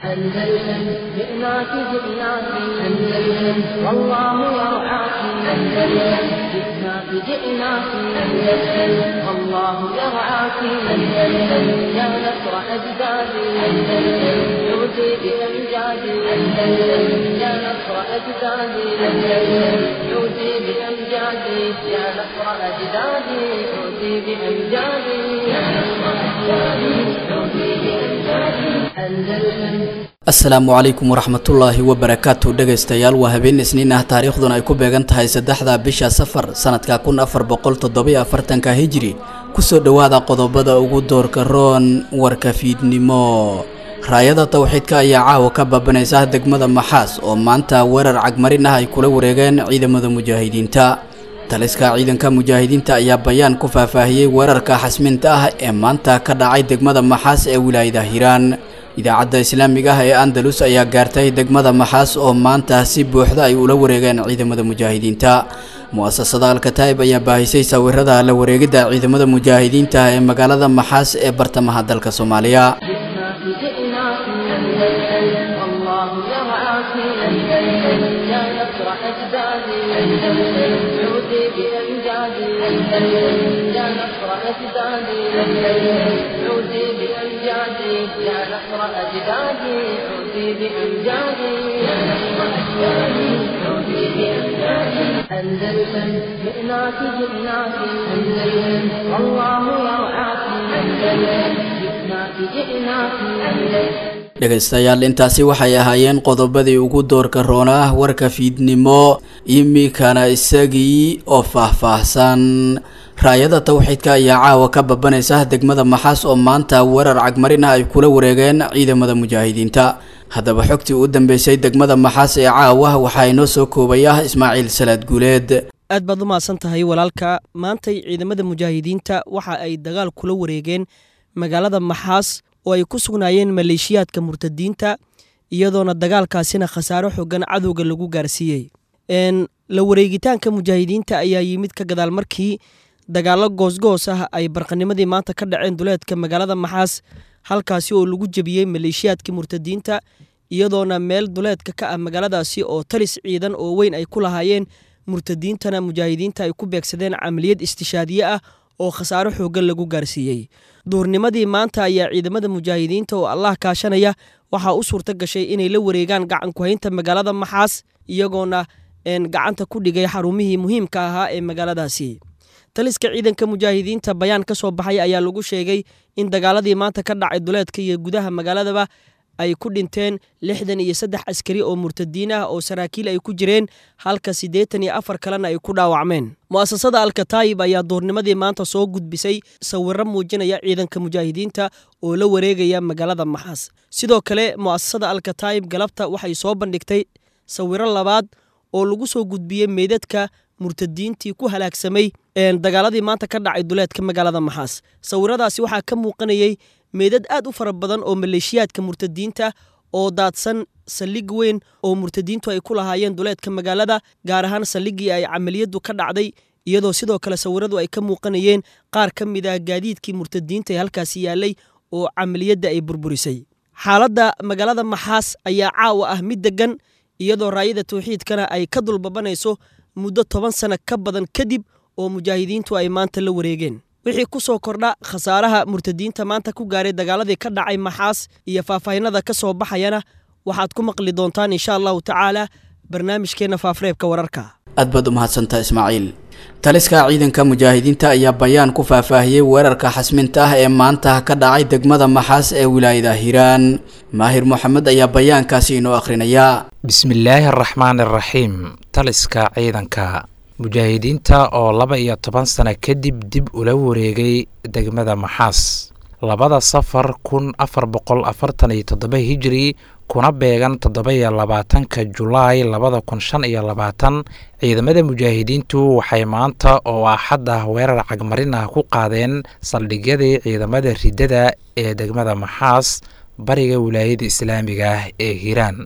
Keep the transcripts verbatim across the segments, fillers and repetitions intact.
أندلسن جئناك جئناك أندلسن والله يرعاك أندلسن جئناك جئناك أندلسن والله يرعاك أندلسن يا نصر أجدادي أندلسن عودي بأمجادي أندلسن يا نصر أجدادي أندلسن عودي بأمجادي يا نصر أجدادي عودي بأمجادي يا نصر أجدادي عودي بأمجادي أندلسن. asalaamu calaykum waraxmatullaahi wabarakaatu dhegaystayaal waa habeen isniin ah taariikhduna ay ku beegan tahay saddexda bisha safar sanadka kun afar boqol toddoba iyo afartanka hijri kusoo dhawaada qodobada ugu doorka roon warka fiidnimo. raayada tawxiidka ayaa caawa ka baabanaysa degmada Maxaas oo maanta weerar cagmarin ah ay kula wareegeen ciidamada mujaahidiinta. taliska ciidanka mujaahidiinta ayaa bayaan ku faahfaahiyay weerarka xasminta ah ee maanta ka dhacay degmada Maxaas ee wilaayada Hiiraan. idaacadda islaamiga ah ee Andalus ayaa gaartay degmada Maxaas oo maanta si buuxda ay ula wareegeen ciidamada mujaahidiinta. mu'asasada Al-Kataib ayaa baahisay sawirada la wareegida ciidamada mujaahidiinta ee magaalada Maxaas ee bartamaha dalka Soomaaliya. أندلسن جئناك جئناك أندلسن والله يرعاك أندلسن جئناك جئناك أندلسن. dhegaystayaal intaasi waxay ahaayeen qodobadii ugu doorka roona warka fiidnimo imikana isagii oo faahfaahsan. raayada tawxiidka ayaa caawa ka baabanaysa degmada Maxaas oo maanta weerar cagmarin ah ay kula wareegeen ciidamada mujaahidiinta. haddaba xogtii u dambeysay degmada Maxaas ee caawa waxaa inoo soo koobaya Ismaaciil Salaad Guuleed. aad baad u mahadsan tahay walaalka. maanta ciidamada mujaahidiinta waxa ay dagaal kula wareegeen magaalada Maxaas oo ay ku sugnaayeen maleeshiyaadka murtadiinta iyadoona dagaalkaasina khasaaro xooggan cadowga lagu gaarsiiyay. een la wareegitaanka mujaahidiinta ayaa yimid ka gadaal markii dagaalo goosgoos ah ay barqanimadii maanta ka dhaceen duleedka magaalada Maxaas halkaasi oo lagu jabiyay maleeshiyaadka murtadiinta iyadoona meel duleedka ka ah magaaladaasi oo talis ciidan oo weyn ay ku lahaayeen murtadiintana mujaahidiinta ay ku beegsadeen amaliyad istishaadiye ah oo khasaaro xooggan lagu gaarsiiyay. duurnimadii maanta ayaa ciidamada mujaahidiinta oo Allah kaashanaya waxa u suurta gashay inay la wareegaan gacan ku haynta magaalada Maxaas iyagoona een gacanta ku dhigay xarumihii muhiimka ahaa ee magaaladaasi. taliska ciidanka mujaahidiinta bayaan ka soo baxay ayaa lagu sheegay in dagaaladii maanta ka dhacay duleedka iyo gudaha magaaladaba ay ku dhinteen lixdan iyo saddex askari oo murtadiin ah oo saraakiil ay ku jireen halka siddeetan iyo afar kalena ay ku dhaawacmeen. mu'asasada Al-Kataib ayaa duurnimadii maanta soo gudbisay sawirro muujinaya ciidanka mujaahidiinta oo la wareegaya magaalada Maxaas. sidoo kale mu'asasada Al-Kataib galabta waxay soo bandhigtay sawirro labaad oo lagu soo gudbiyay meedadka murtadiintii ku halaagsamay een dagaaladii maanta ka dhacay duleedka magaalada Maxaas. sawiradaasi waxaa ka muuqanayay meedad aad u fara badan oo maleeshiyaadka murtadiinta oo daadsan saldhig weyn oo murtadiintu ay ku lahaayeen duleedka magaalada gaar ahaan saldhigii ay camaliyadu ka dhacday iyadoo sidoo kale sawiradu ay ka muuqanayeen qaar ka mid ah gaadiidkii murtadiinta ee halkaasi yaalay oo camaliyada ay burburisay. xaaladda magaalada Maxaas ayaa caawa ah mid degan iyadoo raayada tawxiidkana ay ka dulbabanayso muddo toban sano ka badan kadib oo mujaahidiintu ay maanta la wareegeen. wixii ku soo kordha khasaaraha murtadiinta maanta ku gaaray dagaaladii ka dhacay Maxaas iyo faahfaahinada ka soo baxayana waxaad ku maqli doontaan insha Allahu tacaala barnaamijkeena faafreebka wararka. aad baad u mahadsantahay Ismaaciil. taliska ciidanka mujaahidiinta ayaa bayaan ku faahfaahiyay weerarka xasminta ah ee maanta ka dhacay degmada Maxaas ee wilaayada Hiiraan. maahir Mohamed ayaa bayaankaasi inoo akhrinaya. bismillaahir rahmaanir rahiim. taliska ciidanka mujaahidiinta oo laba iyo toban sano kadib dib ula wareegay degmada Maxaas labada safar kun afar boqol afartan iyo toddoba hijri kuna beegan toddoba iyo labaatanka Julaay labada kun shan iyo labaatan. ciidamada mujaahidiintu waxay maanta oo axad ah weerar cagmarin ah ku qaadeen saldhigyadii ciidamada ridada ee degmada Maxaas bariga wilaayada islaamiga ah ee Hiiraan.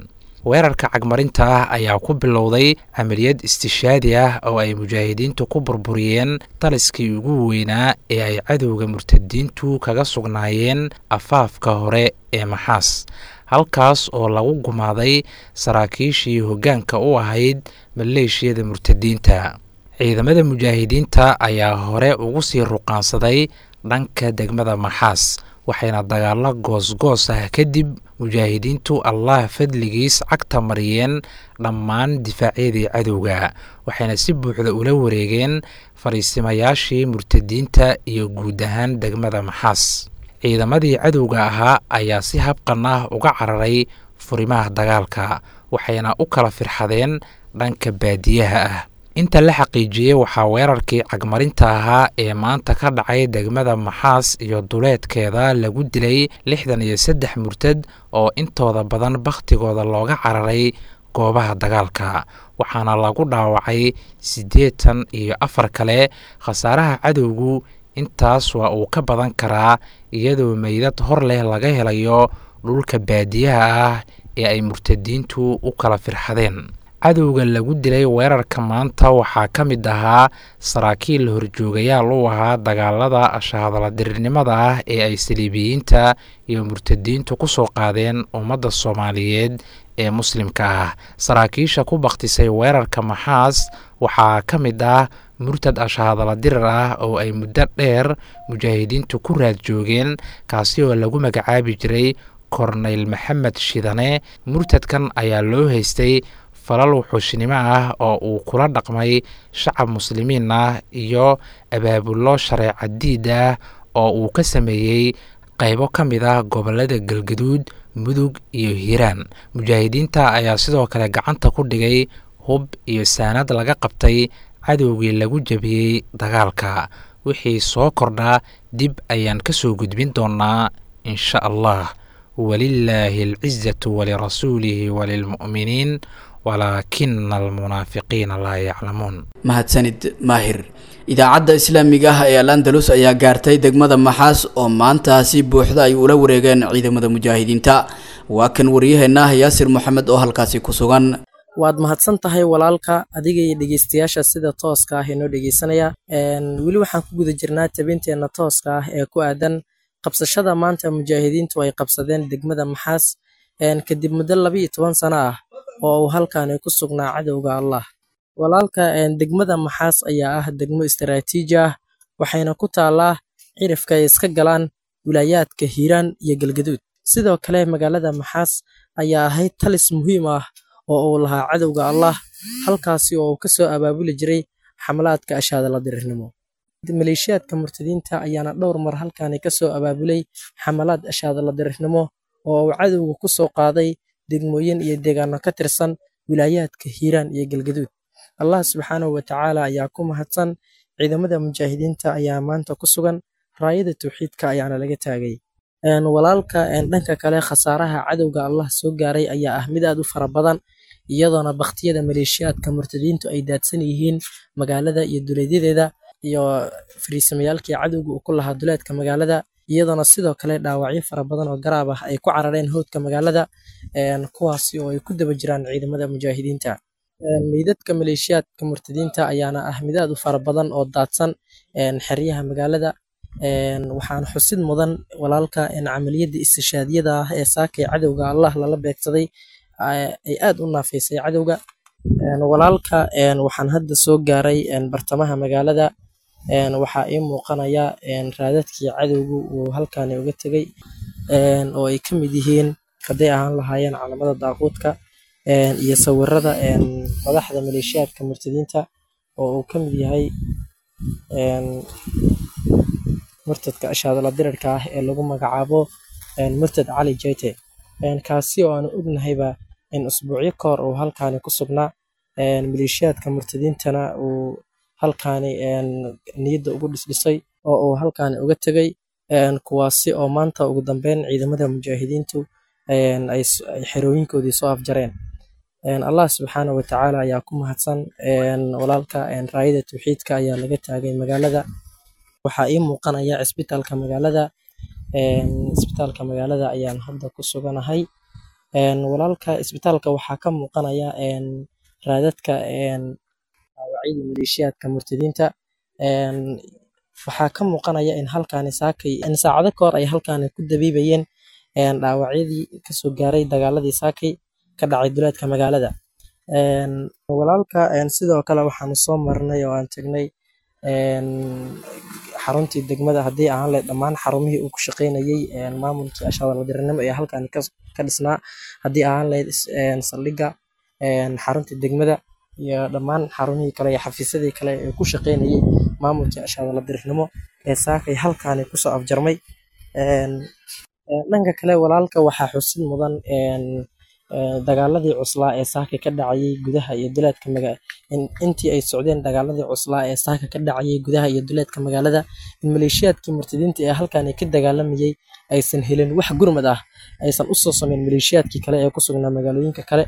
weerarka cagmarinta ah ayaa ku bilowday camaliyad istishaadi ah oo ay mujaahidiintu ku burburiyeen taliskii ugu weynaa ee ay cadowga murtadiintu kaga sugnaayeen afaafka hore ee Maxaas, halkaas oo lagu gumaaday saraakiishii hoggaanka u ahayd maleeshiyada murtadiinta. ciidamada mujaahidiinta ayaa hore ugu sii ruqaansaday dhanka degmada Maxaas, waxayna dagaalo goosgoos ah kadib mujaahidiintu Allah fadligiis cagta mariyeen dhammaan difaacyadii cadowga, waxayna si buuxda ula wareegeen fariisimayaashii murtadiinta iyo guud ahaan degmada Maxaas. ciidamadii cadowga ahaa ayaa si habqan ah uga cararay furimaha dagaalka, waxayna u kala firxadeen dhanka baadiyaha ah. inta la xaqiijiyey waxaa weerarkii cagmarinta ahaa ee maanta ka dhacay degmada Maxaas iyo duleedkeeda lagu dilay lixdan iyo saddex murtad oo intooda badan bakhtigooda looga cararay goobaha dagaalka, waxaana lagu dhaawacay siddeetan iyo afar kale. khasaaraha cadowgu intaas waa uu ka badan karaa iyadoo meydad hor leh laga helayo dhulka baadiyaha ah ee ay murtadiintu u kala firxadeen. cadowga lagu dilay weerarka maanta waxaa ka mid ahaa saraakiil horjoogayaal u ahaa dagaalada ashahadaladirirnimada ah ee ay saliibiyiinta iyo murtadiintu ku soo qaadeen ummadda Soomaaliyeed ee muslimka ah. saraakiisha ku bakhtisay weerarka Maxaas waxaa ka mid ah murtad ashahadaladirir ah oo ay muddo dheer mujaahidiintu ku raad joogeen, kaasi oo lagu magacaabi jiray Korneyl Maxamed Shidane. murtadkan ayaa loo haystay falal wuxuushnimo ah oo uu kula dhaqmay shacab muslimiin ah iyo abaabullo shareeca diid ah oo uu ka sameeyey qaybo ka mid ah gobollada Galgaduud, Mudug iyo Hiiraan. mujaahidiinta ayaa sidoo kale gacanta ku dhigay hub iyo saanad laga qabtay cadowgii lagu jabiyey dagaalka. wixii soo kordhaa dib ayaan ka soo gudbin doonaa insha Allah. walillaahi alcizzatu walirasuulihi walilmu'miniin walaakina almunaafiqiina laa yaclamuun. mahadsanid maahir. idaacadda islaamiga ah ee Al-Andalus ayaa gaartay degmada Maxaas oo maanta si buuxda ay ula wareegeen ciidamada mujaahidiinta. waa kan waryaheena Yaasir Maxamed oo halkaasi ku sugan. waad mahadsan tahay walaalka, adiga iyo dhegeystayaasha sida tooska ah inoo dhegeysanaya. weli waxaan ku guda jirnaa tabinteena tooska ah ee ku aadan qabsashada maanta mujaahidiintu ay qabsadeen degmada Maxaas kadib muddo laba iyo toban sano ah oo uu halkaani ku sugnaa cadowga Allah. walaalka, degmada Maxaas ayaa ah degmo istiraatiiji ah, waxayna ku taalaa cirifka ay iska galaan wilaayaadka Hiiraan iyo Galgaduud. sidoo kale magaalada Maxaas ayaa ahayd talis muhiim ah oo uu lahaa cadowga Allah, halkaasi oo uu ka soo abaabuli jiray xamlaadka ashahadaladirirnimo. maleeshiyaadka murtadiinta ayaana dhowr mar halkaani ka soo abaabulay xamalaad ashahadaladirirnimo oo uu cadowga ku soo qaaday degmooyin iyo deegaano ka tirsan wilaayaadka Hiiraan iyo Galgaduud. Allah subxaanahu wa tacaala ayaa ku mahadsan. ciidamada mujaahidiinta ayaa maanta ku sugan, raayada tawxiidka ayaana laga taagay. walaalka, dhanka kale khasaaraha cadowga Allah soo gaaray ayaa ah mid aad u fara badan, iyadoona baktiyada maleeshiyaadka murtadiintu ay daadsan yihiin magaalada iyo duleedyadeeda iyo fariisamayaalkii cadowga uu ku lahaa duleedka magaalada, iyadoona sidoo kale dhaawacyo fara badan oo garaab ah ay ku carareen howdka magaalada, kuwaasi oo ay ku daba jiraan ciidamada mujaahidiinta. meydadka maleeshiyaadka murtadiinta ayaana ah mid aad u fara badan oo daadsan xeryaha magaalada. waxaan xusid mudan walaalka in camaliyada istishaadiyada ah ee saakay cadowga Allah lala beegsaday ay aad u naafaysay cadowga. walaalka, waxaan hadda soo gaaray bartamaha magaalada. waxaa ii muuqanaya raadadkii cadowgu uu halkaani uga tegay oo ay ka mid yihiin hadday ahaan lahaayeen calamada daaquudka iyo sawirada madaxda maleeshiyaadka murtadiinta oo uu ka mid yahay murtadka ashahadaladirirka ah ee lagu magacaabo murtad Cali Jayte, kaasi oo aan ognahayba in usbuucyo ka hor uu halkaani ku sugnaa. maleeshiyaadka murtadiintana uu halkaani niyadda ugu dhisdhisay oo uu halkaani uga tegay, kuwaasi oo maanta ugu dambeyn ciidamada mujaahidiintu ay xerooyinkoodii soo afjareen. Allah subxaanahu wa tacaala ayaa ku mahadsan. walaalka, raayada tawxiidka ayaa laga taagay magaalada. waxaa ii muuqanaya cisbitaalka magaalada. cisbitaalka magaalada ayaan hadda ku suganahay. walaalka isbitaalka waxaa ka muuqanaya raadadka dhaawacyadii maleeshiyaadka murtadiinta. waxaa ka muuqanaya in halkaani saakay in saacado ka hor ay halkaani ku dabiibayeen dhaawacyadii kasoo gaaray dagaaladii saakay ka dhacay duleedka magaalada. walaalka sidoo kale waxaanu soo marnay oo aan tagnay xaruntii degmada haddii aan leh dhammaan xarumihii uu ku shaqaynayay maamulkii ashawaladiranimo ee halkaani ka dhisnaa, haddii aan leh saldhigga xaruntii degmada iyo dhammaan xarumihii kale iyo xafiisyadii kale ee ku shaqaynayay maamulkii ashawaladiranimo ee saakay halkaani kusoo afjarmay. dhanka kale walaalka waxaa xusid mudan dagaaladii cuslaa ee saaka ka dhacayay gudaha iyo duleedka magaalada intii ay socdeen dagaaladii cuslaa ee saaka ka dhacayay gudaha iyo duleedka magaalada in maleeshiyaadkii murtadiinta ee halkaani ka dagaalamayay aysan helin wax gurmad ah, aysan u soo sameyn maleeshiyaadkii kale ee ku sugnaa magaalooyinka kale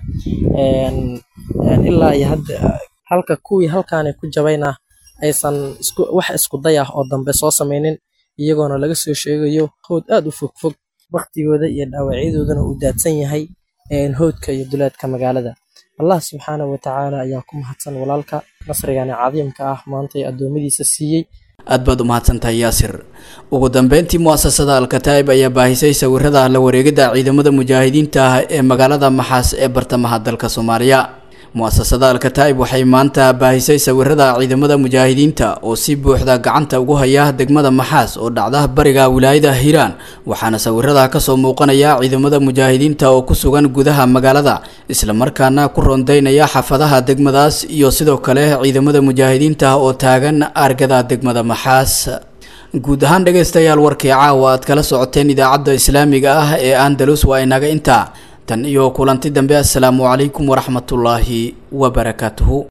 ilaa iyo hadda, halka kuwii halkaani ku jabayna aysan isku wax isku day ah oo dambe soo sameynin, iyagoona laga soo sheegayo howd aad u fogfog waqtigooda iyo dhaawacyadoodana uu daadsan yahay howdka iyo duleedka magaalada. allah subxaanahu watacaala ayaa ku mahadsan walaalka nasrigani cadiimka ah maanta ee addoommadiisa siiyey. aad baad u mahadsantahay yaasir. ugu dambeyntii mu'asasada alkataa'ib ayaa baahisay sawirada la wareegidda ciidamada mujaahidiinta ah ee magaalada maxaas ee bartamaha dalka soomaaliya. mu'asasada alkataa'ib waxay maanta baahisay sawirada ciidamada mujaahidiinta oo si buuxda gacanta ugu haya degmada maxaas oo dhacda bariga wilaayada hiiraan, waxaana sawirada kasoo muuqanaya ciidamada mujaahidiinta oo ku sugan gudaha magaalada islamarkaana ku rondaynaya xaafadaha degmadaas iyo sidoo kale ciidamada mujaahidiinta oo taagan argada degmada maxaas. guud ahaan dhegaystayaal warkii caawa aad kala socoteen idaacadda islaamiga ah ee andalus waa inaga intaa. tan iyo kulanti dambe, assalaamu calaykum waraxmatullaahi wabarakaatuhu.